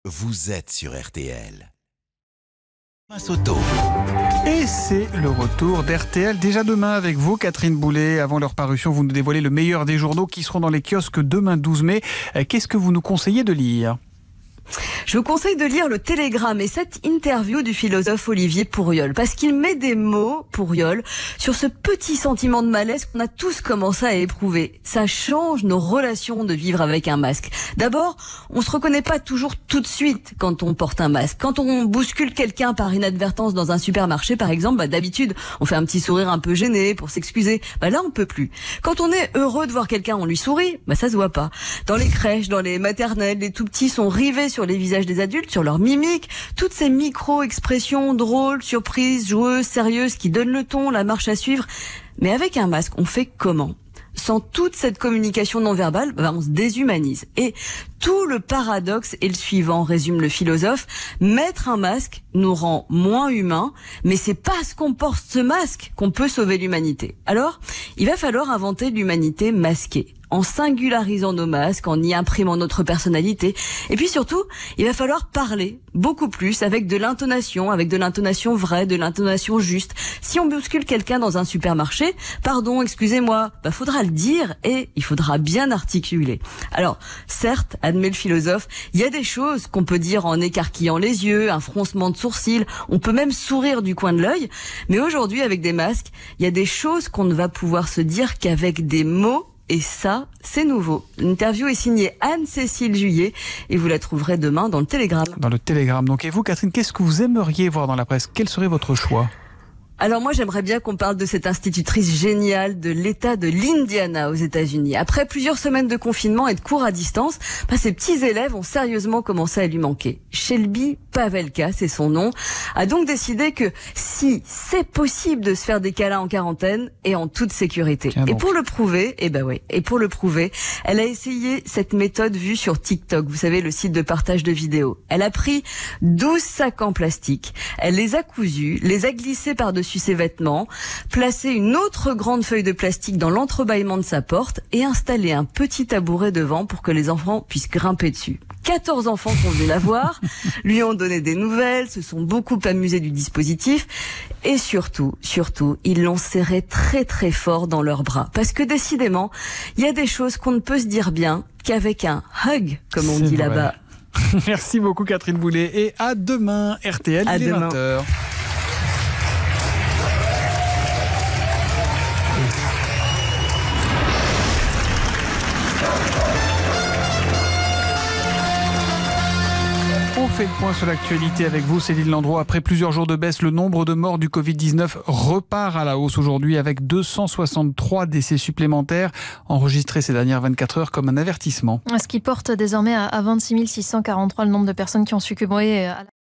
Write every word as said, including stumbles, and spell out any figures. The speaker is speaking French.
Vous êtes sur R T L. Auto. Et c'est le retour d'R T L déjà demain avec vous, Catherine Boulet. Avant leur parution, vous nous dévoilez le meilleur des journaux qui seront dans les kiosques demain douze mai. Qu'est-ce que vous nous conseillez de lire ? Je vous conseille de lire le Télégramme et cette interview du philosophe Olivier Pourriol, parce qu'il met des mots, Pourriol, sur ce petit sentiment de malaise qu'on a tous commencé à éprouver. Ça change nos relations de vivre avec un masque. D'abord, on se reconnaît pas toujours tout de suite quand on porte un masque. Quand on bouscule quelqu'un par inadvertance dans un supermarché, par exemple, bah, d'habitude, on fait un petit sourire un peu gêné pour s'excuser. Bah, là, on peut plus. Quand on est heureux de voir quelqu'un, on lui sourit. Bah, ça se voit pas. Dans les crèches, dans les maternelles, les tout petits sont rivés sur les visages des adultes, sur leur mimique, toutes ces micro-expressions drôles, surprises, joueuses, sérieuses qui donnent le ton, la marche à suivre. Mais avec un masque, on fait comment ? Sans toute cette communication non verbale, bah on se déshumanise. Et tout le paradoxe est le suivant, résume le philosophe. Mettre un masque nous rend moins humains, mais c'est parce qu'on porte ce masque qu'on peut sauver l'humanité. Alors, il va falloir inventer l'humanité masquée, en singularisant nos masques, en y imprimant notre personnalité. Et puis surtout, il va falloir parler beaucoup plus, avec de l'intonation, avec de l'intonation vraie, de l'intonation juste. Si on bouscule quelqu'un dans un supermarché, pardon, excusez-moi, bah faudra le dire et il faudra bien articuler. Alors, certes, admet le philosophe, il y a des choses qu'on peut dire en écarquillant les yeux, un froncement de sourcils, on peut même sourire du coin de l'œil, mais aujourd'hui, avec des masques, il y a des choses qu'on ne va pouvoir se dire qu'avec des mots. Et ça, c'est nouveau. L'interview est signée Anne-Cécile Juillet et vous la trouverez demain dans le Télégramme. Dans le Télégramme. Donc, et vous, Catherine, qu'est-ce que vous aimeriez voir dans la presse ? Quel serait votre choix ? Alors moi, j'aimerais bien qu'on parle de cette institutrice géniale de l'État de l'Indiana aux États-Unis. Après plusieurs semaines de confinement et de cours à distance, bah, ces petits élèves ont sérieusement commencé à lui manquer. Shelby Pavelka, c'est son nom, a donc décidé que si c'est possible de se faire des câlins en quarantaine et en toute sécurité. Et pour le prouver, eh ben oui, et pour le prouver, elle a essayé cette méthode vue sur TikTok, vous savez, le site de partage de vidéos. Elle a pris douze sacs en plastique, elle les a cousus, les a glissés par-dessus ses vêtements, placer une autre grande feuille de plastique dans l'entrebâillement de sa porte et installer un petit tabouret devant pour que les enfants puissent grimper dessus. quatorze enfants sont venus la voir, lui ont donné des nouvelles, se sont beaucoup amusés du dispositif et surtout, surtout, ils l'ont serré très très fort dans leurs bras. Parce que décidément, il y a des choses qu'on ne peut se dire bien qu'avec un hug, comme on dit là-bas. Merci beaucoup Catherine Boulet et à demain R T L, il est vingt heures. On fait le point sur l'actualité avec vous, Céline Landreau. Après plusieurs jours de baisse, le nombre de morts du covid dix-neuf repart à la hausse aujourd'hui avec deux cent soixante-trois décès supplémentaires enregistrés ces dernières vingt-quatre heures comme un avertissement. Ce qui porte désormais à vingt-six mille six cent quarante-trois le nombre de personnes qui ont succombé à la